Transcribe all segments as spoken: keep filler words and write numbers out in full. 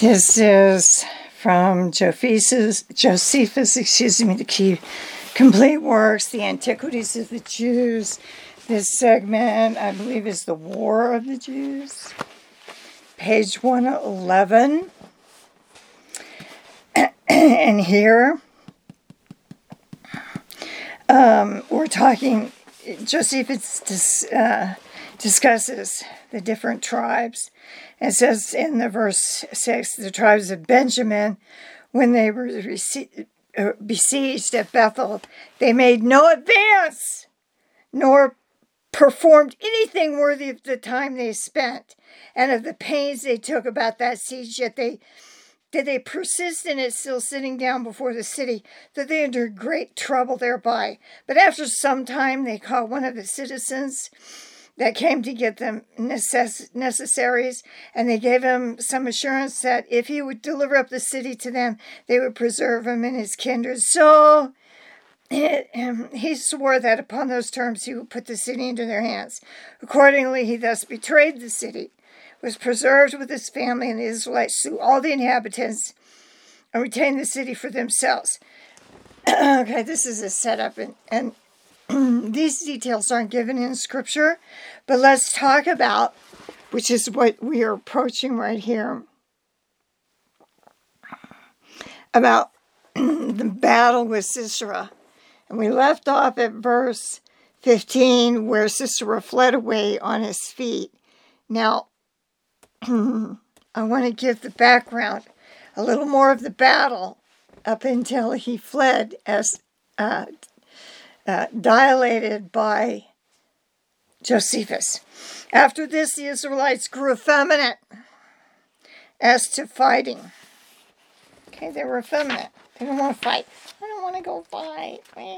This is from Josephus, Josephus, excuse me, the key complete works, the Antiquities of the Jews. This segment, I believe, is the War of the Jews. Page one eleven. And here, um, we're talking, Josephus dis, uh, discusses the different tribes. It says in the verse six, the tribes of Benjamin, when they were rece- uh, besieged at Bethel, they made no advance, nor performed anything worthy of the time they spent, and of the pains they took about that siege, yet they did they persist in it, still sitting down before the city, that they endured great trouble thereby. But after some time they caught one of the citizens that came to get them necess- necessaries, and they gave him some assurance that if he would deliver up the city to them, they would preserve him and his kindred. So it, um, he swore that upon those terms he would put the city into their hands. Accordingly, he thus betrayed the city, was preserved with his family, and the Israelites slew all the inhabitants and retained the city for themselves. Okay, this is a setup, and, and these details aren't given in Scripture, but let's talk about, which is what we are approaching right here, about the battle with Sisera. And we left off at verse fifteen, where Sisera fled away on his feet. Now, I want to give the background, a little more of the battle up until he fled, as uh, uh, dilated by Josephus. After this, the Israelites grew effeminate as to fighting. Okay, they were effeminate. They didn't want to fight. I don't want to go fight.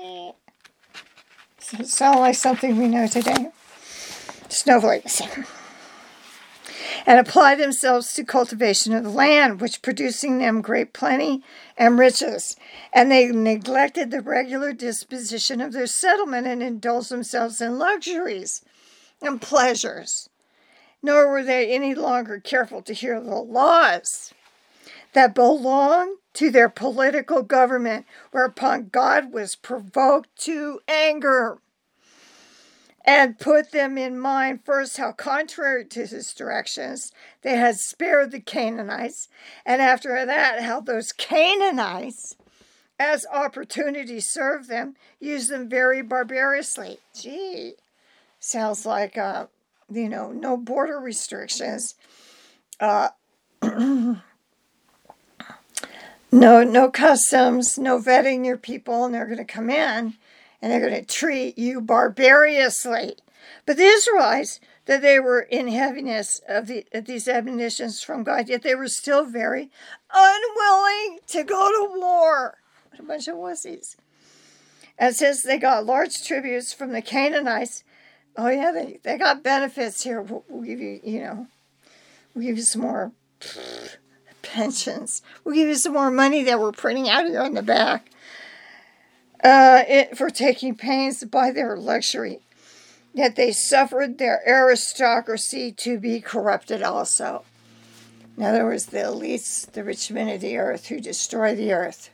Does it sound like something we know today? Snowflakes. And apply themselves to cultivation of the land, which producing them great plenty and riches. And they neglected the regular disposition of their settlement and indulged themselves in luxuries and pleasures. Nor were they any longer careful to hear the laws that belonged to their political government, whereupon God was provoked to anger, and put them in mind first how contrary to his directions they had spared the Canaanites, and after that how those Canaanites, as opportunity served them, used them very barbarously. Gee, sounds like, uh, you know, no border restrictions. Uh, no, no customs, no vetting your people, and they're going to come in and they're going to treat you barbarously. But the Israelites, that they were in heaviness of, the, of these admonitions from God, yet they were still very unwilling to go to war. What a bunch of wussies. And since they got large tributes from the Canaanites, oh yeah, they, they got benefits here. We'll, we'll give you, you know, we'll give you some more pfft, pensions. We'll give you some more money that we're printing out here on the back. Uh, it, for taking pains to buy their luxury. Yet they suffered their aristocracy to be corrupted also. In other words, the elites, the rich men of the earth who destroy the earth.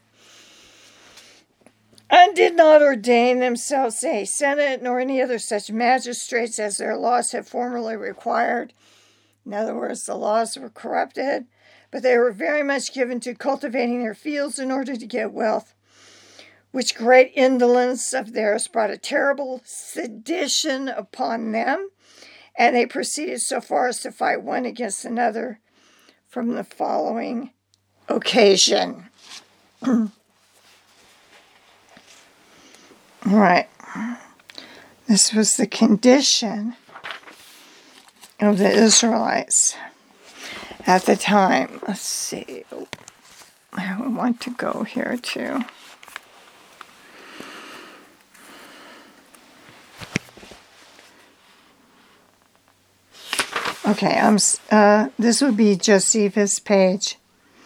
And did not ordain themselves a senate nor any other such magistrates as their laws had formerly required. In other words, the laws were corrupted, but they were very much given to cultivating their fields in order to get wealth, which great indolence of theirs brought a terrible sedition upon them, and they proceeded so far as to fight one against another from the following occasion. All right. This was the condition of the Israelites at the time. Let's see. I want to go here too. Okay, um, uh, this would be Josephus, page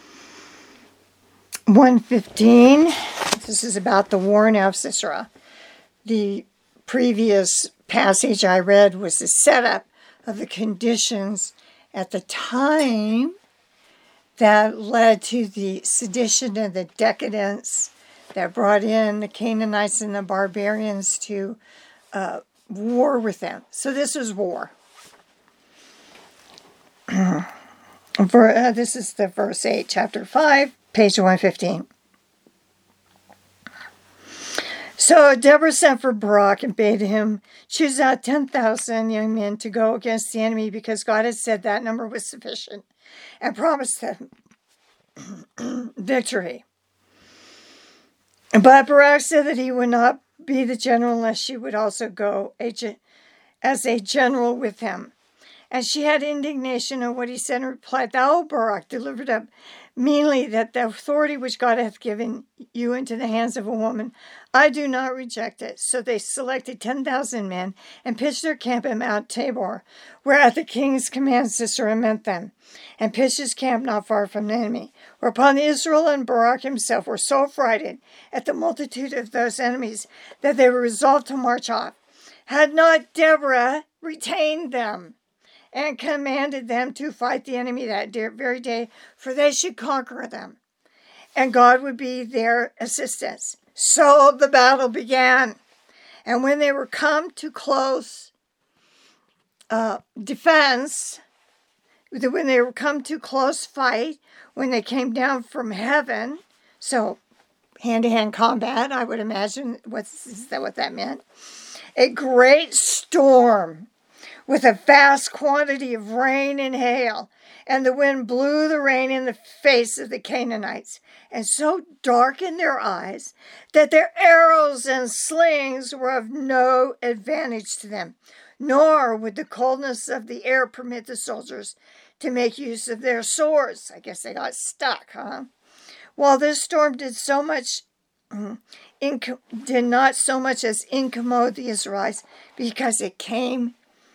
one fifteen. This is about the war now of Sisera. The previous passage I read was the setup of the conditions at the time that led to the sedition and the decadence that brought in the Canaanites and the barbarians to uh, war with them. So this was war. For, uh, this is the verse eight, chapter five, page one fifteen. So Deborah sent for Barak and bade him choose out ten thousand young men to go against the enemy, because God had said that number was sufficient and promised them victory. But Barak said that he would not be the general unless she would also go as a general with him. And she had indignation at what he said and replied, Thou, Barak, delivered up meanly that the authority which God hath given you into the hands of a woman, I do not reject it. So they selected ten thousand men and pitched their camp at Mount Tabor, where at the king's command Sisera met them, and pitched his camp not far from the enemy. Whereupon Israel and Barak himself were so frightened at the multitude of those enemies that they were resolved to march off. Had not Deborah retained them, and commanded them to fight the enemy that very day, for they should conquer them, and God would be their assistance. So the battle began, and when they were come to close uh, defense, when they were come to close fight, when they came down from heaven, so hand-to-hand combat, I would imagine, what's, is that what that meant? A great storm with a vast quantity of rain and hail, and the wind blew the rain in the face of the Canaanites, and so darkened their eyes that their arrows and slings were of no advantage to them, nor would the coldness of the air permit the soldiers to make use of their swords. I guess they got stuck, huh? While this storm did so much, inco- did not so much as incommode the Israelites, because it came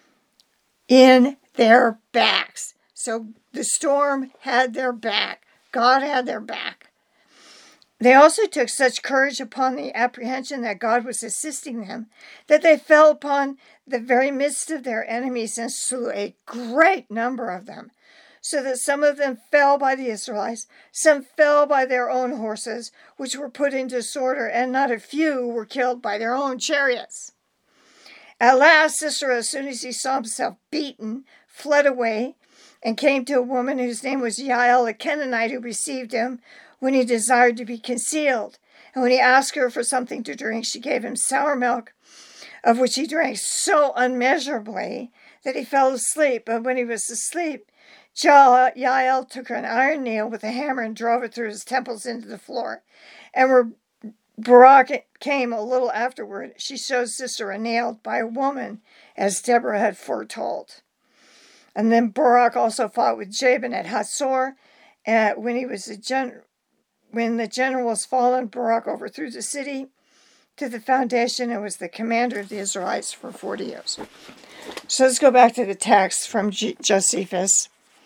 in their backs. So the storm had their back. God had their back. They also took such courage upon the apprehension that God was assisting them, that they fell upon the very midst of their enemies and slew a great number of them, so that some of them fell by the Israelites, some fell by their own horses, which were put into disorder, and not a few were killed by their own chariots. At last, Sisera, as soon as he saw himself beaten, fled away and came to a woman whose name was Jael, a Canaanite, who received him when he desired to be concealed. And when he asked her for something to drink, she gave him sour milk, of which he drank so unmeasurably that he fell asleep. But when he was asleep, Jael took her an iron nail with a hammer and drove it through his temples into the floor. And where Barak came a little afterward, she showed Sisera nailed by a woman, as Deborah had foretold. And then Barak also fought with Jabin at Hazor. Uh, when he was a gen- when the general was fallen, Barak overthrew the city to the foundation and was the commander of the Israelites for forty years. So let's go back to the text from G- Josephus.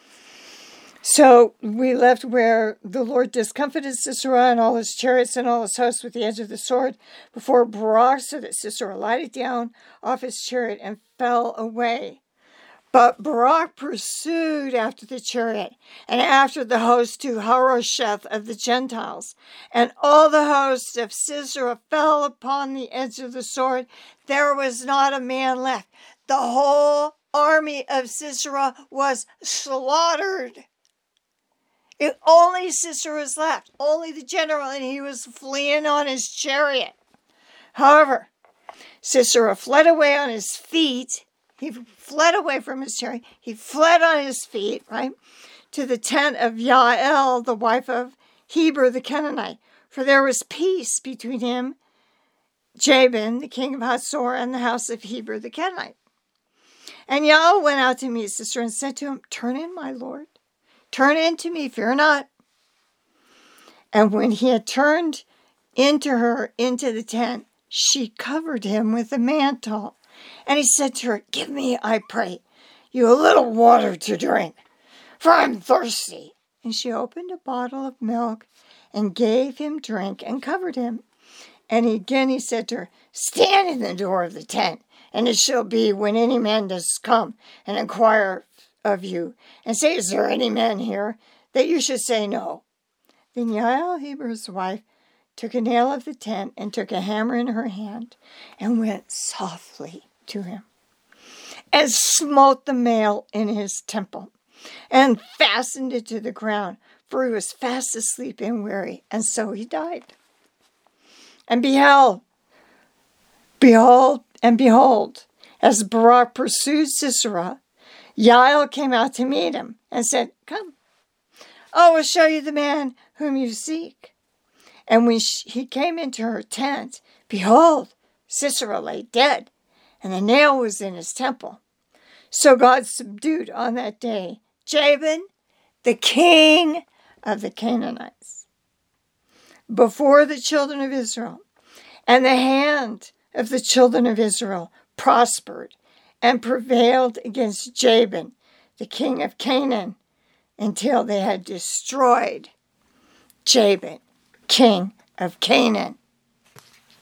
So we left where the Lord discomfited Sisera and all his chariots and all his hosts with the edge of the sword before Barak, so that Sisera lighted down off his chariot and fell away. But Barak pursued after the chariot and after the host to Harosheth of the Gentiles. And all the hosts of Sisera fell upon the edge of the sword. There was not a man left. The whole army of Sisera was slaughtered. It, only Sisera was left, only the general, and he was fleeing on his chariot. However, Sisera fled away on his feet. He fled away from his chariot. He fled on his feet, right, to the tent of Jael, the wife of Heber the Canaanite. For there was peace between him, Jabin, the king of Hazor, and the house of Heber the Canaanite. And Jael went out to meet Sisera and said to him, Turn in, my lord. Turn in to me, fear not. And when he had turned into her into the tent, she covered him with a mantle. And he said to her, Give me, I pray, you a little water to drink, for I'm thirsty. And she opened a bottle of milk and gave him drink and covered him. And again he said to her, Stand in the door of the tent, and it shall be when any man does come and inquire of you, and say, Is there any man here? that you should say no. Then Yael, Heber's wife, took a nail of the tent and took a hammer in her hand and went softly to him and smote the male in his temple and fastened it to the ground, for he was fast asleep and weary, and so he died. And behold, behold, and behold, as Barak pursued Sisera, Yael came out to meet him and said, "Come, I will show you the man whom you seek." And when she, he came into her tent, behold, Sisera lay dead, and the nail was in his temple. So God subdued on that day Jabin, the king of the Canaanites, before the children of Israel. And the hand of the children of Israel prospered and prevailed against Jabin, the king of Canaan, until they had destroyed Jabin, king of Canaan.